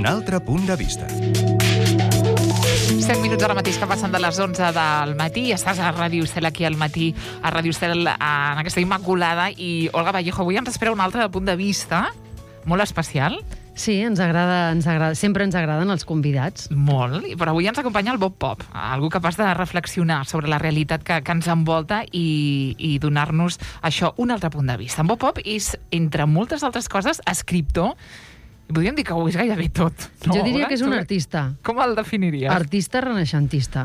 Un altre punt de vista. 7 minuts ara mateix que passen de les 11 del matí. Estàs a Ràdio Estel, aquí al matí, a Ràdio Estel, en aquesta Immaculada. I Olga Vallejo, avui ens espera un altre punt de vista molt especial. Sí, ens agrada, sempre ens agraden els convidats. Molt, però avui ens acompanya el Bob Pop, algú capaç de reflexionar sobre la realitat que ens envolta i donar-nos això, un altre punt de vista. En Bob Pop és, entre moltes altres coses, escriptor. I podríem dir que ho és gairebé tot. No, jo diria que és un artista. Com el definiries? Artista renaixentista.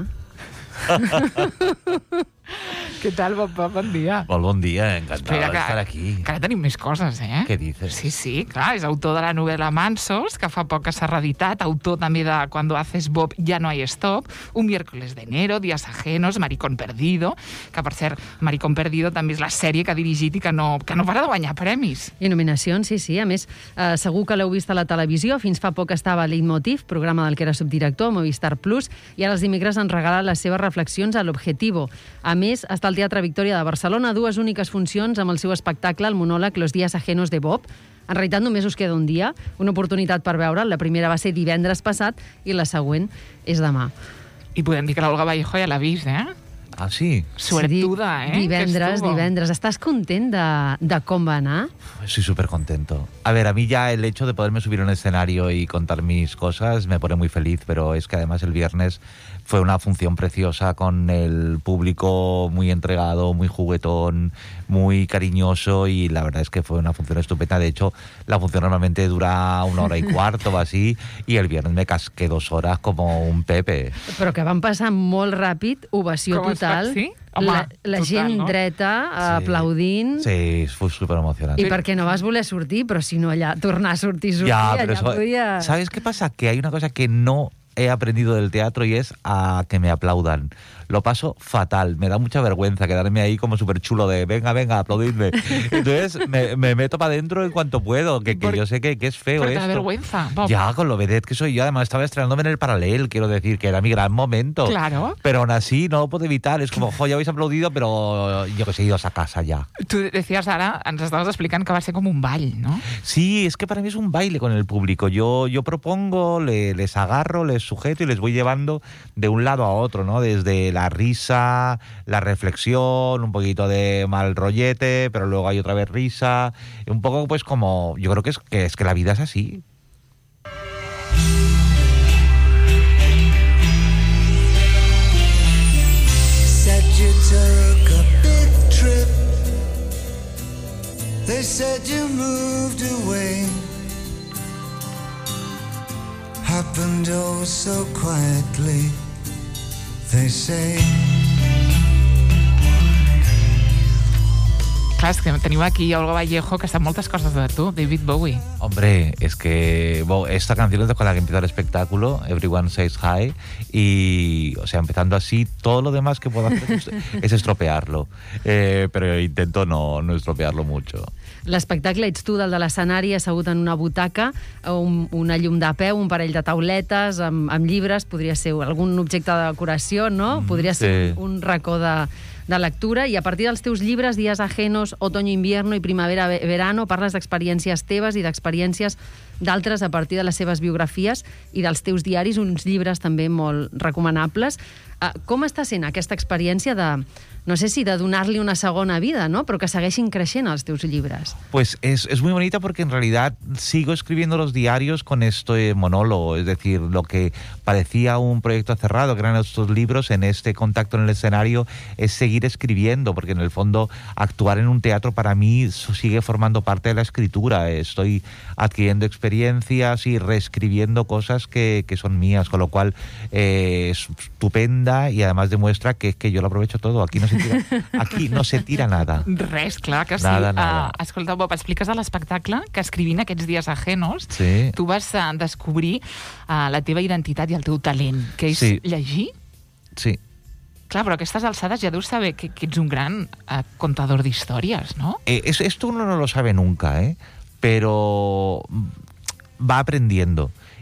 Què tal, Bob Pop? Bon dia. Molt bon dia, encantado de estar aquí. Que ara tenim més coses, eh? Què dices? Sí, clar, és autor de la novel·la Mansos, que fa poc que s'ha reeditat, autor també de Cuando haces Bob ya no hay stop, Un miércoles de enero, Días ajenos, Maricón perdido, que per cert, Maricón perdido també és la sèrie que ha dirigit i que no para de guanyar premis. I nominacions, sí. A més, segur que l'heu vist a la televisió. Fins fa poc estava a Leitmotiv, programa del que era subdirector, Movistar Plus, i ara els dimecres ens regala les seves reflexions a l'Objetivo. A més, està al Teatre Victòria de Barcelona, 2 úniques funcions amb el seu espectacle, el monòleg Los días ajenos de Bob. En realitat només us queda un dia, una oportunitat per veure'l. La primera va ser divendres passat i la següent és demà. I podem dir que l'Olga Vallejo ja l'ha vist, eh? Ah, sí? Suertuda, ¿eh? Divendres. ¿Estás content de com va anar? Estoy súper contento. A ver, a mí ya el hecho de poderme subir a un escenario y contar mis cosas me pone muy feliz, pero es que además el viernes fue una función preciosa con el público muy entregado, muy juguetón, muy cariñoso, y la verdad es que fue una función estupenda. De hecho, la función normalmente dura 1 hora y cuarto o así, y el viernes me casqué 2 horas como un Pepe. Però que van passar molt ràpid, ovació total. Sí? Home, la gent no? dreta, aplaudint. Sí, fue súper emocionante. I perquè no vas voler sortir, però si no allà, tornar a sortir, Ya, pero allà eso, podia... ¿sabes qué pasa? Que hay una cosa que no he aprendido del teatro y es a que me aplaudan. Lo paso fatal, me da mucha vergüenza quedarme ahí como súper chulo de venga, aplaudidme. Entonces me meto para adentro en cuanto puedo, que yo sé que es feo esto. Pero te da vergüenza, Bob. Ya, con lo vedette que soy yo, además estaba estrenándome en el Paralel, quiero decir, que era mi gran momento. Claro. Pero aún así no lo puedo evitar, es como, ya habéis aplaudido, pero yo que sé, idos a casa ya. Tú decías ara, ens estaves explicant que va ser com un ball, ¿no? Sí, es que para mí es un baile con el público. Yo propongo, les agarro, les sujeto y les voy llevando de un lado a otro, ¿no? Desde la risa, la reflexión, un poquito de mal rollete, pero luego hay otra vez risa. Un poco, pues, como... Yo creo que es que la vida es así. Said you took a big trip. They said you moved away. Happened oh so quietly, they say. Clar, és que tenim aquí Olga Vallejo, que sap moltes coses de tu, David Bowie. Hombre, es que esta canción es con la que empieza el espectáculo, Everyone Says Hi, y, o sea, empezando así, todo lo demás que puedo hacer es estropearlo, pero intento no estropearlo mucho. L'espectacle ets tu, del de l'escenari, assegut en una butaca, una llum de peu, un parell de tauletes, amb llibres, podria ser algun objecte de decoració, no? Podria ser un racó de lectura, i a partir dels teus llibres, Días ajenos, Otoño invierno i Primavera verano, parles d'experiències teves i d'experiències d'altres a partir de les seves biografies i dels teus diaris, uns llibres també molt recomanables. Com està sent aquesta experiència de, no sé si de donar-li una segona vida, ¿no? Però que segueixin creixent els teus llibres? Pues es muy bonita porque en realidad sigo escribiendo los diarios con este monólogo, es decir, lo que parecía un proyecto cerrado, que eran estos libros, en este contacto en el escenario, es seguir escribiendo, porque en el fondo actuar en un teatro para mí sigue formando parte de la escritura. Estoy adquiriendo experiencias y reescribiendo cosas que son mías, con lo cual es estupenda y además demuestra que yo lo aprovecho todo. Aquí no se tira nada. Res, clar que sí. Nada. Escolta, Bob, expliques a l'espectacle que escrivint aquests Días ajenos, sí, tu vas descobrir la teva identitat i el teu talent, que és llegir. Sí. Clar, però a aquestes alçades ja deus saber que ets un gran contador d'històries, ¿no? Esto uno no lo sabe nunca, pero va aprendiendo.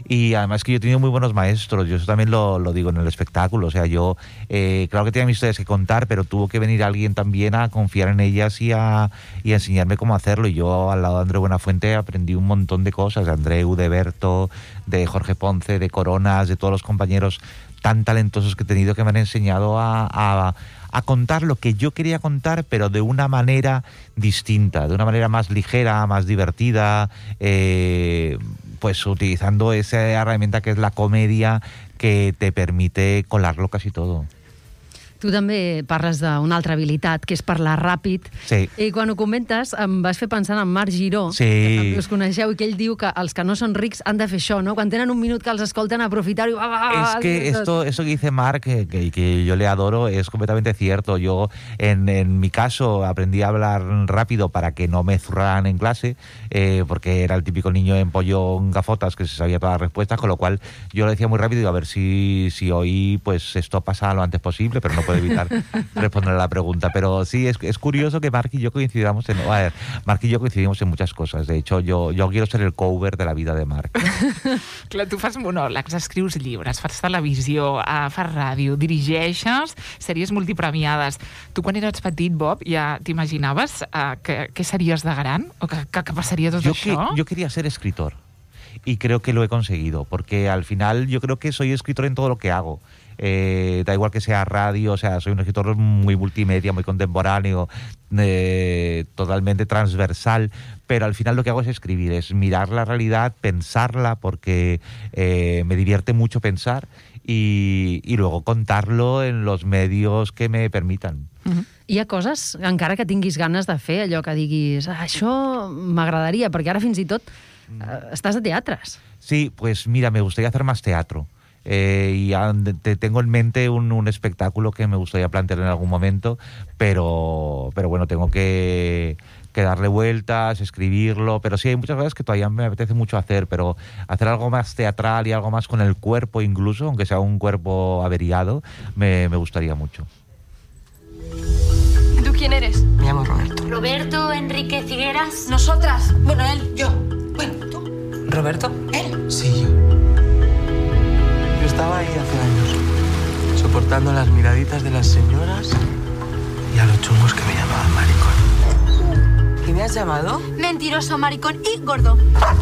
Y además que yo he tenido muy buenos maestros, yo eso también lo digo en el espectáculo, o sea, yo, claro que tenía mis historias que contar, pero tuvo que venir alguien también a confiar en ellas y a enseñarme cómo hacerlo. Y yo al lado de Andreu Buenafuente aprendí un montón de cosas, de Andreu, de Berto, de Jorge Ponce, de Coronas, de todos los compañeros tan talentosos que he tenido que me han enseñado a contar lo que yo quería contar, pero de una manera distinta, de una manera más ligera, más divertida, pues utilizando esa herramienta que es la comedia, que te permite colarlo casi todo. Tu també parles d'una altra habilitat, que és parlar ràpid. Sí. I quan ho comentes em vas fer pensar en Marc Giró, Sí. que també us coneixeu, i que ell diu que els que no són rics han de fer això, no? Quan tenen un minut que els escolten, aprofitar-ho i Es que eso que dice Marc, que yo le adoro, es completamente cierto. Yo, en mi caso, aprendí a hablar rápido para que no me zurraran en clase, porque era el típico niño en pollón gafotas que se sabía todas las respuestas, con lo cual yo lo decía muy rápido y a ver si hoy pues esto pasa lo antes posible, pero no puedo evitar responder a la pregunta. Pero sí, es curioso que Marc y yo coincidimos en muchas cosas. De hecho, yo quiero ser el cover de la vida de Marc. Clar, tu fas monòlegs, escrius llibres, fas televisió, fas ràdio, dirigeixes sèries multipremiades. Tu quan eres petit, Bob, ja t'imaginaves què series de gran? O que passaria tot això? Yo quería ser escritor y creo que lo he conseguido, porque al final yo creo que soy escritor en todo lo que hago. Da igual que sea radio, o sea, soy un escritor muy multimedia, muy contemporáneo, totalmente transversal, pero al final lo que hago es escribir, es mirar la realidad, pensarla, porque me divierte mucho pensar y luego contarlo en los medios que me permitan. Hi ha coses, encara que tinguis ganes de fer, allò que diguis, això m'agradaria, perquè ara fins i tot estàs a teatres. Sí, pues mira, me gustaría hacer más teatro. Y tengo en mente un espectáculo que me gustaría plantear en algún momento, pero bueno, tengo que darle vueltas, escribirlo, pero sí hay muchas cosas que todavía me apetece mucho hacer, pero hacer algo más teatral y algo más con el cuerpo incluso, aunque sea un cuerpo averiado, me gustaría mucho. ¿Tú quién eres? Me llamo Roberto. Roberto Enrique Figueras. Nosotras. Bueno, él, yo. Bueno, tú. ¿Roberto? Él. Sí, yo. Yo estaba ahí hace años, soportando las miraditas de las señoras y a los chungos que me llamaban maricón. ¿Y me has llamado? Mentiroso, maricón y gordo.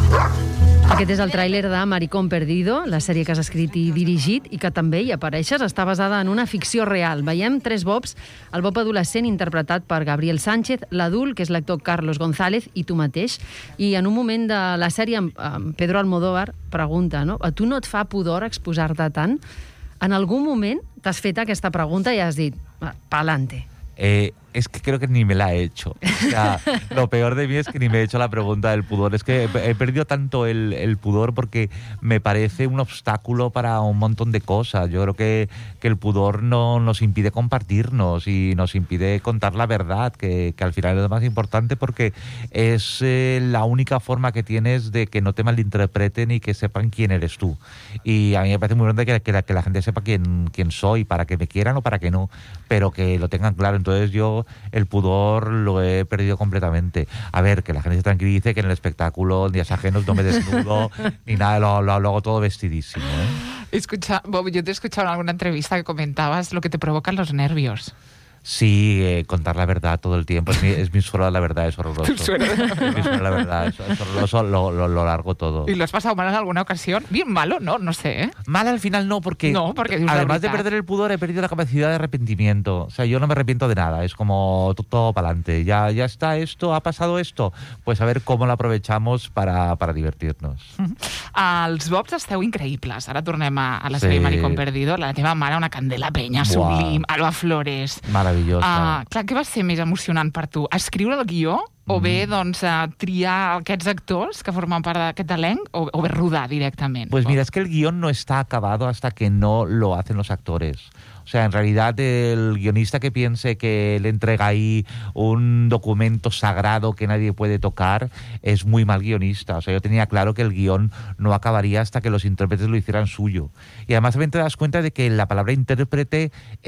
Aquest és el tràiler de Maricón Perdido, la sèrie que has escrit i dirigit i que també hi apareixes. Està basada en una ficció real. Veiem tres Bobs, el Bob adolescent interpretat per Gabriel Sánchez, l'adult, que és l'actor Carlos González, i tu mateix. I en un moment de la sèrie, Pedro Almodóvar pregunta, no? A tu no et fa pudor exposar-te tant? En algun moment t'has fet aquesta pregunta i has dit, pa'lante. Es que creo que ni me la he hecho. O sea, lo peor de mí es que ni me he hecho la pregunta del pudor. Es que he perdido tanto el pudor porque me parece un obstáculo para un montón de cosas. Yo creo que el pudor no nos impide compartirnos y nos impide contar la verdad, que al final es lo más importante, porque es la única forma que tienes de que no te malinterpreten y que sepan quién eres tú. Y a mí me parece muy importante que la gente sepa quién soy, para que me quieran o para que no, pero que lo tengan claro. Entonces yo el pudor lo he perdido completamente. A ver, que la gente se tranquilice, que en el espectáculo, en días ajenos, no me desnudo ni nada, lo hago todo vestidísimo, ¿eh? Escucha, Bob, yo te he escuchado en alguna entrevista que comentabas lo que te provocan los nervios. Sí, contar la verdad todo el tiempo. Es mi suero de la verdad, es horroroso. Tu suero de la verdad. Es mi suero de la verdad, es horroroso, lo largo todo. ¿Y lo has pasado mal en alguna ocasión? Bien malo, no sé, ¿eh? Mal al final no, porque dius además de perder el pudor, he perdido la capacidad de arrepentimiento. O sea, yo no me arrepiento de nada, es como todo para adelante. Ya está esto, ha pasado esto, pues a ver cómo lo aprovechamos para divertirnos. Els Bobs esteu increïbles. Ara tornem a la sèrie Maricón Perdido. La teva mare, una candela penya, sublim, Alba Flores. Maravillosa. Clar, què va ser més emocionant per tu? Escriure el guió o bé doncs, triar aquests actors que formen part d'aquest elenc o bé rodar directament? Pues mira, es que el guión no está acabado hasta que no lo hacen los actores. O sea, en realidad el guionista que piense que le entrega ahí un documento sagrado que nadie puede tocar es muy mal guionista. O sea, yo tenía claro que el guión no acabaría hasta que los intérpretes lo hicieran suyo. Y además también te das cuenta de que la palabra intérprete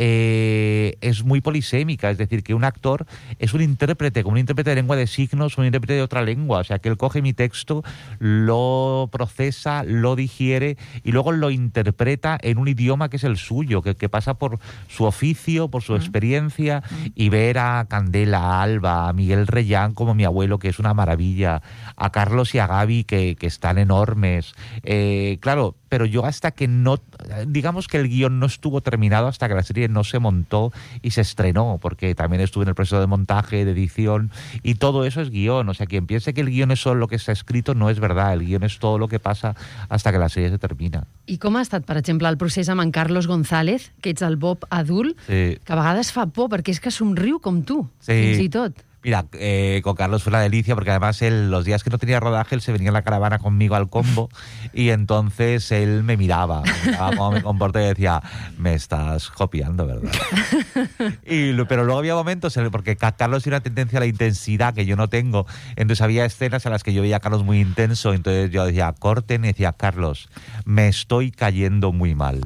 es muy polisémica, es decir, que un actor es un intérprete, como un intérprete de lengua de signos, un intérprete de otra lengua. O sea, que él coge mi texto, lo procesa, lo digiere y luego lo interpreta en un idioma que es el suyo, que pasa por su oficio, por su experiencia, y ver a Candela, a Alba, a Miguel Reyán como mi abuelo, que es una maravilla, a Carlos y a Gaby, que están enormes. Claro, pero yo hasta que no, digamos que el guión no estuvo terminado hasta que la serie no se montó y se estrenó, porque también estuve en el proceso de montaje, de edición, y todo eso es guión. O sea, quien piense que el guión es solo lo que está escrito no es verdad, el guión es todo lo que pasa hasta que la serie se termina. I com ha estat, per exemple, el procés amb en Carlos González, que ets el Bob adult, Sí. que a vegades fa por, perquè és que somriu com tu, Sí. fins i tot. Mira, con Carlos fue una delicia porque además él, los días que no tenía rodaje, él se venía en la caravana conmigo al combo y entonces él me miraba cómo me comporté y decía, me estás copiando, ¿verdad? Pero luego había momentos, porque Carlos tiene una tendencia a la intensidad que yo no tengo, entonces había escenas en las que yo veía a Carlos muy intenso, entonces yo decía, corten, y decía, Carlos, me estoy cayendo muy mal.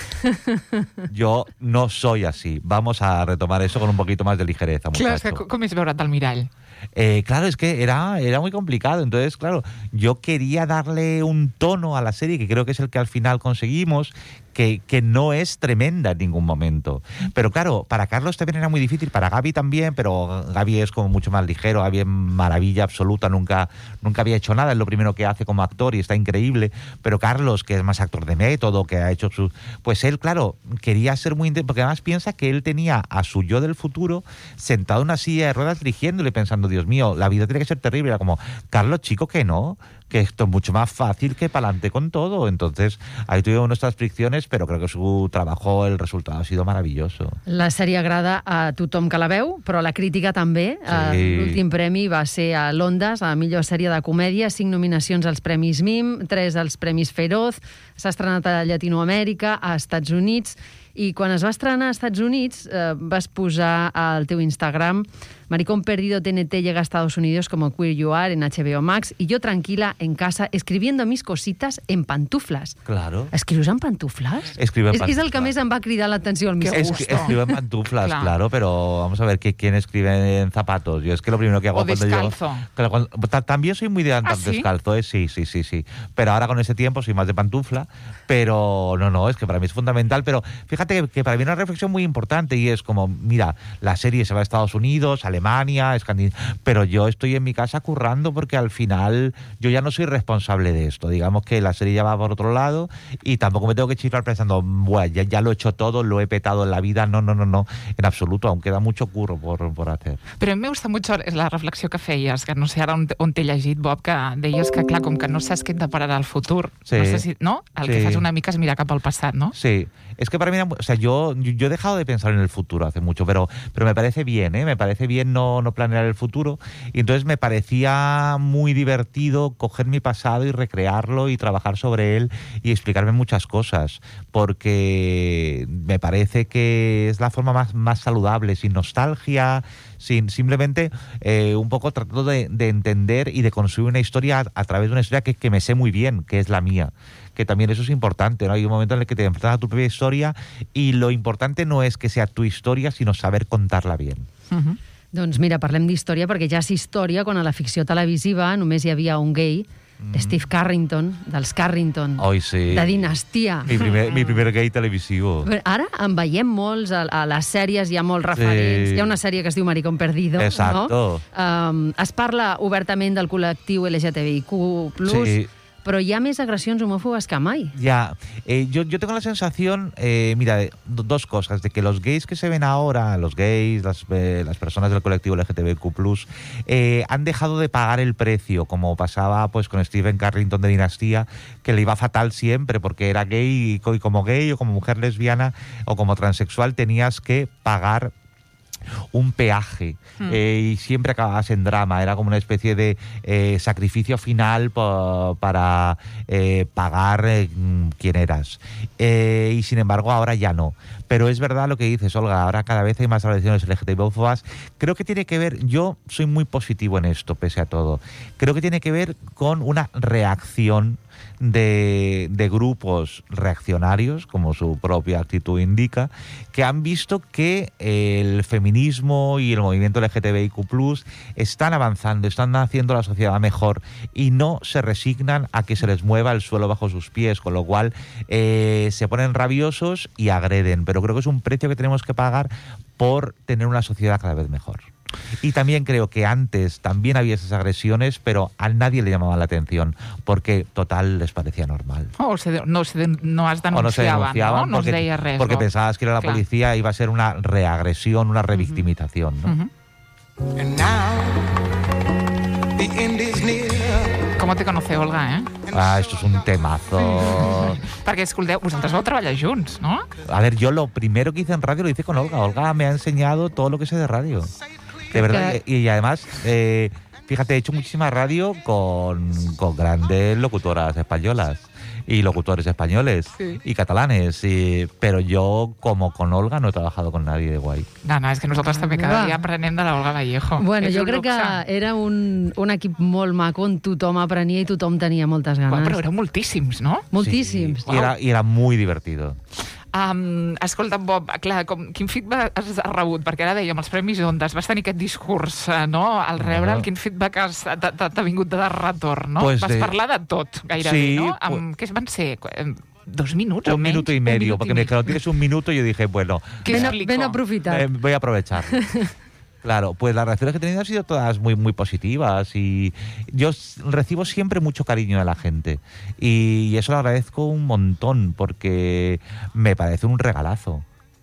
Yo no soy así. Vamos a retomar eso con un poquito más de ligereza, muchacho. Clar, és que com és veure't al mirall? Claro, es que era muy complicado. Entonces, claro, yo quería darle un tono a la serie, que creo que es el que al final conseguimos, que no es tremenda en ningún momento. Pero claro, para Carlos también era muy difícil, para Gaby también, pero Gaby es como mucho más ligero, Gaby es maravilla absoluta, nunca había hecho nada, es lo primero que hace como actor y está increíble. Pero Carlos, que es más actor de método, que ha hecho su... Pues él, claro, quería ser muy... Porque además piensa que él tenía a su yo del futuro sentado en una silla de ruedas dirigiéndole, pensando, Dios mío, la vida tiene que ser terrible. Era como, Carlos, chico, que no, que esto es mucho más fácil que para adelante con todo. Entonces, ahí tuvimos nuestras fricciones, pero creo que su trabajo, el resultado ha sido maravilloso. La sèrie agrada a tothom que la veu, però la crítica també. Sí. L'últim premi va ser a l'Ondas, a millor sèrie de comèdia, 5 nominacions als Premis MIM, 3 als Premis Feroz, s'ha estrenat a Llatinoamèrica, a Estats Units, i quan es va estrenar als Estats Units vas posar al teu Instagram Maricón Perdido TNT llega a Estados Unidos como Queer You Are en HBO Max y yo tranquila en casa escribiendo mis cositas en pantuflas. Claro. ¿Escrius en pantuflas? Escribo en És el pantuflas. que més em va cridar l'atenció al missatge. Escribo en pantuflas, claro, pero vamos a ver quién escribe en zapatos. Yo es que lo primero que hago O cuando descalzo. También soy muy de andar ¿Ah, sí? descalzo, sí. Pero ahora con ese tiempo soy más de pantufla, pero no, es que para mí es fundamental. Pero fíjate que para mí es una reflexión muy importante y es como, mira, la serie se va a Estados Unidos, Alemania, Escandinavia, pero yo estoy en mi casa currando porque al final yo ya no soy responsable de esto. Digamos que la serie ya va por otro lado y tampoco me tengo que chiflar pensando, bueno, ya lo he hecho todo, lo he petado en la vida. No, en absoluto, aún queda mucho curro por hacer. Però a mi me gusta mucho la reflexió que feies, que no sé ara on t'he llegit, Bob, que deies que, clar, com que no saps què et depararà el futur, Sí. no sé si, no? El que Sí. fas una mica és mirar cap al passat, no? Sí, es que para mí, o sea, yo he dejado de pensar en el futuro hace mucho, pero me parece bien, me parece bien no planear el futuro, y entonces me parecía muy divertido coger mi pasado y recrearlo y trabajar sobre él y explicarme muchas cosas, porque me parece que es la forma más saludable, sin nostalgia, simplemente un poco tratando de entender y de construir una historia a través de una historia que me sé muy bien, que es la mía. Que también eso es importante, ¿no? Hay un momento en el que te enfrentas a tu propia historia y lo importante no es que sea tu historia, sino saber contarla bien. Doncs mira, parlem d'història, perquè ja és història quan a la ficció televisiva només hi havia un gay, Steve Carrington, dels Carrington, Hoy sí. de Dinastia. Mi primer gay televisivo. Ara en veiem molts, a les sèries hi ha molts referents. Sí. Hi ha una sèrie que es diu Maricón Perdido, Exacto. no? Es parla obertament del col·lectiu LGTBIQ+, Sí. però hi ha més agressions homòfobes que mai. Ya, yo tengo la sensación, mira, dos cosas, de que los gays que se ven ahora, los gays, las personas del colectivo LGTBIQ+, han dejado de pagar el precio, como pasaba pues con Steven Carrington de Dinastía, que le iba fatal siempre, porque era gay y como gay o como mujer lesbiana o como transexual tenías que pagar un peaje y siempre acababas en drama. Era como una especie de sacrificio final para pagar quién eras. Y sin embargo ahora ya no. Pero es verdad lo que dices, Olga, ahora cada vez hay más agresiones LGTBI-fóbicas. Creo que tiene que ver, yo soy muy positivo en esto, pese a todo. Creo que tiene que ver con una reacción de grupos reaccionarios, como su propia actitud indica, que han visto que el feminismo y el movimiento LGTBIQ+ están avanzando, están haciendo la sociedad mejor y no se resignan a que se les mueva el suelo bajo sus pies, con lo cual se ponen rabiosos y agreden. Pero creo que es un precio que tenemos que pagar por tener una sociedad cada vez mejor. Y también creo que antes también había esas agresiones, pero a nadie le llamaban la atención, porque total les parecía normal. No es denunciaven, o no se denunciaban no? No es deia res. Porque pensabas que era la policía, iba a ser una reagresión, una revictimización, ¿no? And now, the end is near. Com te conoce, Olga, Esto es un temazo. Perquè, escolteu, vosaltres vau treballar junts, no? A ver, yo lo primero que hice en radio lo hice con Olga. Olga me ha enseñado todo lo que sé de radio. De verdad. Y además, fíjate, he hecho muchísima radio con grandes locutoras españolas y locutores españoles y catalanes, pero yo, como con Olga, no he trabajado con nadie de guay. No, és que nosaltres també cada dia aprenem de l'Olga Vallejo. Bueno, jo crec que era un equip molt maco on tothom aprenia i tothom tenia moltes ganes. Però éreu moltíssims, no? Moltíssims. Sí, y era muy divertido. Escolta, Bob, clar, quin feedback has rebut? Perquè ara dèiem, els Premis Ondas, vas tenir aquest discurs, no? Al rebre'l, quin feedback t'ha vingut de retorn, no? Pues vas parlar de tot, gairebé, sí, no? Què van ser? 2 minuts o un menys? Minuto y medio, porque cuando tienes un minuto yo dije, bueno, ben aprofitat. Voy a aprovechar. Claro, pues las reacciones que he tenido han sido todas muy, muy positivas y yo recibo siempre mucho cariño de la gente y eso lo agradezco un montón porque me parece un regalazo.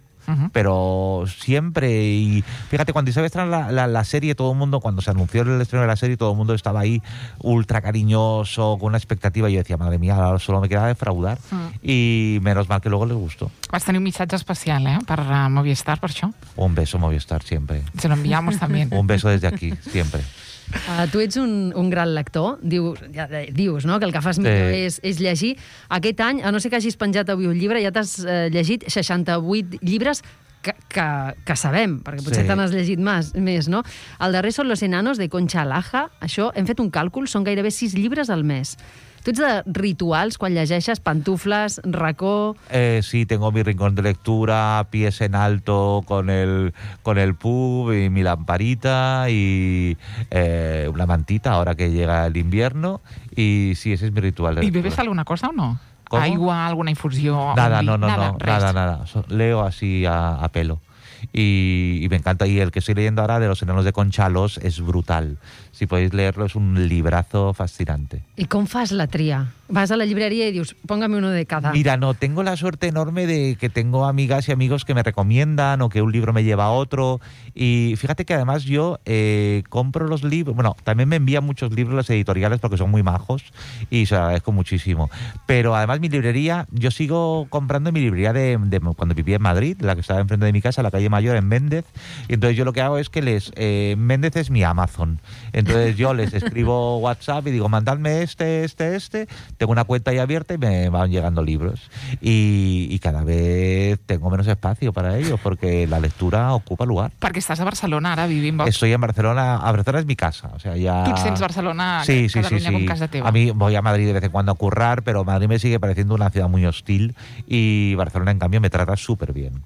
Pero siempre, y fíjate, cuando Isabel estrenó la serie, todo el mundo, cuando se anunció el estreno de la serie, todo el mundo estaba ahí ultra cariñoso, con una expectativa, y yo decía, madre mía, ahora solo me queda defraudar. Y menos mal que luego les gustó. Vas tenir un missatge especial, per Movistar, per això? Un beso, Movistar, siempre. Se lo enviamos también. Un beso desde aquí, siempre. Tu ets un gran lector, dius, no?, que el que fas millor és llegir. Aquest any, a no ser que hagis penjat avui un llibre, ja t'has llegit 68 llibres que sabem, perquè potser te n'has llegit més, no? El darrer són Los Enanos, de Concha Laja. Això, hem fet un càlcul, són gairebé 6 llibres al mes. Tu ets de rituals quan llegeixes, pantufles, racó... Sí, tengo mi rincón de lectura, pies en alto con el pub y mi lamparita y una mantita ahora que llega el invierno. Y sí, ese es mi ritual de lectura. ¿Y bebes alguna cosa o no? ¿Cómo? ¿Aigua, alguna infusión? Nada, nada. Leo así a pelo. Y me encanta. Y el que estoy leyendo ahora, de Los Enanos de Conchalos, es brutal. Si podéis leerlo, es un librazo fascinante. ¿Y cómo fas la tría? Vas a la librería y dices, póngame uno de cada. Mira, no, tengo la suerte enorme de que tengo amigas y amigos que me recomiendan o que un libro me lleva a otro. Y fíjate que además yo compro los libros. Bueno, también me envían muchos libros las editoriales porque son muy majos y se lo agradezco muchísimo. Pero además mi librería, yo sigo comprando en mi librería de cuando vivía en Madrid, la que estaba enfrente de mi casa, la calle Mayor, en Méndez. Y entonces yo lo que hago es que Méndez es mi Amazon. Entonces yo les escribo WhatsApp y digo, mandadme este. Tengo una cuenta ahí abierta y me van llegando libros. Y cada vez tengo menos espacio para ellos porque la lectura ocupa lugar. Perquè estàs a Barcelona ara vivint. Estoy en Barcelona. Barcelona es mi casa. O sea, ya... ¿Tú et sents Barcelona, sí, Catalunya com casa teva? A mí voy a Madrid de vez en cuando a currar, pero Madrid me sigue pareciendo una ciudad muy hostil y Barcelona, en cambio, me trata súper bien.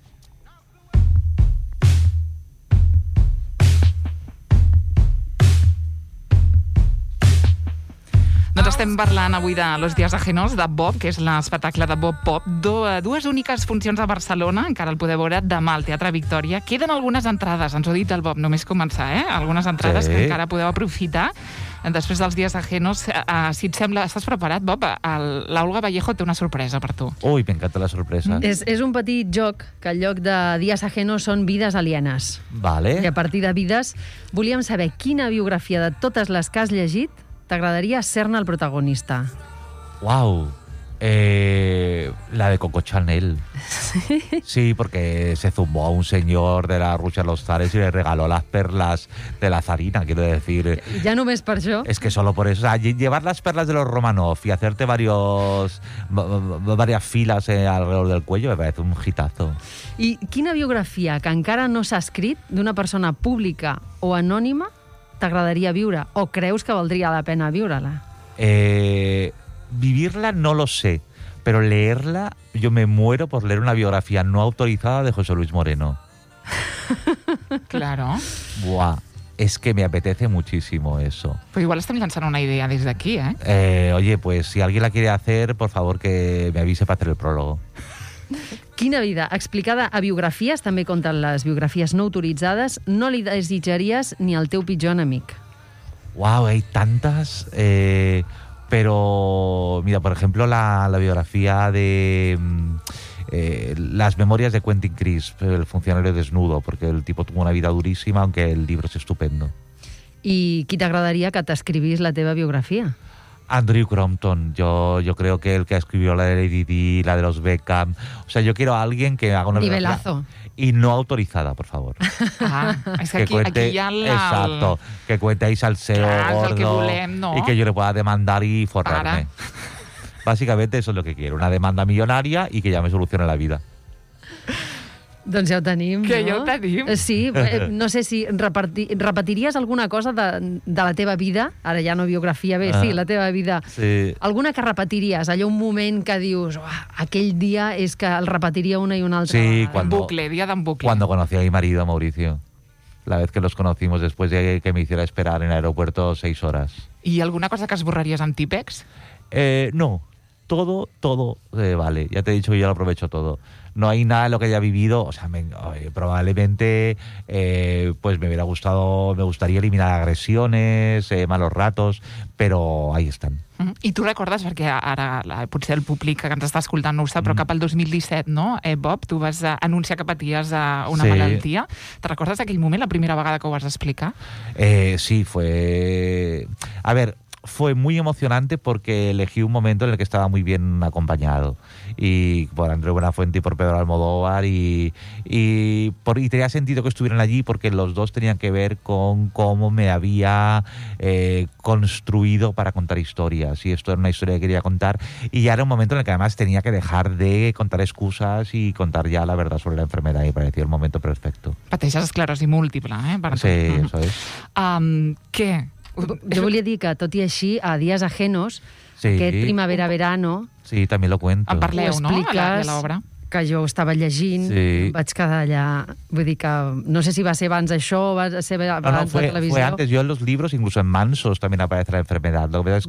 Doncs estem parlant avui de Los Días Ajenos, de Bob, que és l'espectacle de Bob Pop. Dues úniques funcions a Barcelona, encara el podeu veure demà al Teatre Victòria. Queden algunes entrades, ens ho ha dit el Bob, només començar, algunes entrades que encara podeu aprofitar després dels Días Ajenos. Si et sembla, estàs preparat, Bob? L'Olga Vallejo té una sorpresa per tu. Ui, m'encanta la sorpresa. És un petit joc que en lloc de Días Ajenos són vides alienes. Vale. I a partir de vides volíem saber quina biografia de totes les que has llegit t'agradaria ser-ne el protagonista. Uau, La de Coco Chanel. Sí, porque se zumbó a un señor de la Rusia de los zares y le regaló las perlas de la zarina, quiero decir. Ja només per això? Es que solo por eso, o sea, llevar las perlas de los Romanov y hacerte varias filas alrededor del cuello me parece un hitazo. I quina biografia que encara no s'ha escrit d'una persona pública o anònima t'agradaria viure? O creus que valdria la pena viure-la? Vivirla no lo sé, pero leerla, yo me muero por leer una biografía no autorizada de José Luis Moreno. Claro. Buah, es que me apetece muchísimo eso. Però igual estem llançant una idea des d'aquí, eh? Oye, pues si alguien la quiere hacer, por favor que me avise para hacer el prólogo. Quina vida explicada a biografies, també compten les biografies no autoritzades, no li desitjaries ni al teu pitjor enemic? Wow, hay tantas... pero, mira, por ejemplo, la biografía de las memorias de Quentin Crisp, el funcionario desnudo, porque el tipo tuvo una vida durísima, aunque el libro es estupendo. I qui t'agradaria que t'escrivís la teva biografia? Andrew Crompton, yo creo que el que escribió la de Lady Di, la de los Beckham... O sea, yo quiero a alguien que haga una Nivelazo. Y no autorizada, por favor. Ah, és que aquí hi ha Exacto, que cuente ahí salseo Clar, gordo és el que volem, no? y que yo le pueda demandar y forrarme. Ara. Básicamente eso es lo que quiero, una demanda millonaria y que ya me solucione la vida. Doncs ja ho tenim, Que no? ja ho tenim. Sí, no sé si repetiries alguna cosa de la teva vida, ara ja no biografia, bé, sí, la teva vida. Sí. Alguna que repetiries, allò un moment que dius, aquell dia és que el repetiria una i una altra Sí, vegada. En bucle, dia d'en bucle. Cuando conocí a mi marido, Mauricio. La vez que nos conocimos después de que me hiciera esperar en el aeropuerto 6 horas. I alguna cosa que esborraries amb Típex? No, todo vale. Ya te he dicho que yo lo aprovecho todo. No hay nada en lo que haya vivido. O sea, probablemente pues me gustaría eliminar agresiones, malos ratos, pero ahí están. I tu recordes, perquè ara potser el públic que ens està escoltant no ho sap, però cap al 2017, no, Bob, tu vas anunciar que paties una Sí. malaltia. Te recordes aquell moment, la primera vegada que ho vas explicar? Sí, fue... A ver, fue muy emocionante porque elegí un momento en el que estaba muy bien acompañado. Y por Andreu Buenafuente y por Pedro Almodóvar y tenía sentido que estuvieran allí porque los dos tenían que ver con cómo me había construido para contar historias. Y esto era una historia que quería contar. Y ya era un momento en el que además tenía que dejar de contar excusas y contar ya la verdad sobre la enfermedad. Y parecía el momento perfecto. Pateixes esclerosi múltiple, Per Sí, eso es. Què? Jo volia dir que, tot i així, a Días Ajenos, Sí. aquest primavera-verano, Sí, también lo cuento. En parleu, ho no? A expliques, l'obra. que jo estava llegint, Sí. vaig quedar allà... Vull dir que no sé si va ser abans això, va ser abans la televisió. Fue antes. Yo en los libros, incluso en Mansos, también aparece la enfermedad. Lo que pasa es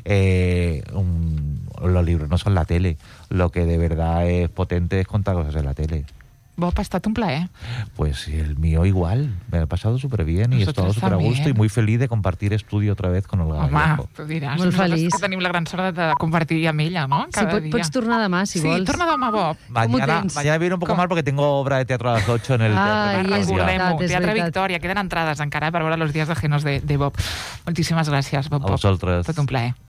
que los libros no son la tele. Lo que de verdad es potente es contar cosas en la tele. Bob, ha estat un plaer. Pues el mío igual. Me ha pasado súper bien y he Nosotros estado súper a gusto también. y muy feliz de compartir estudio otra vez con Olga Home, Vallejo. tu diràs. Molt Nosaltres feliç. que tenim la gran sort de compartir amb ella, no? Sí, Cada dia. pots tornar demà, si Sí, vols. torna demà, Bob. Mañana viene un poco mal porque tengo obra de teatro a las 8 en el Ai, Teatro és Victoria. veritat. Recordem-ho, Teatre Victòria. Queden entrades encara per veure los dies ajenos de Bob. Moltíssimes gràcies, Bob. A vosaltres. Tot un plaer.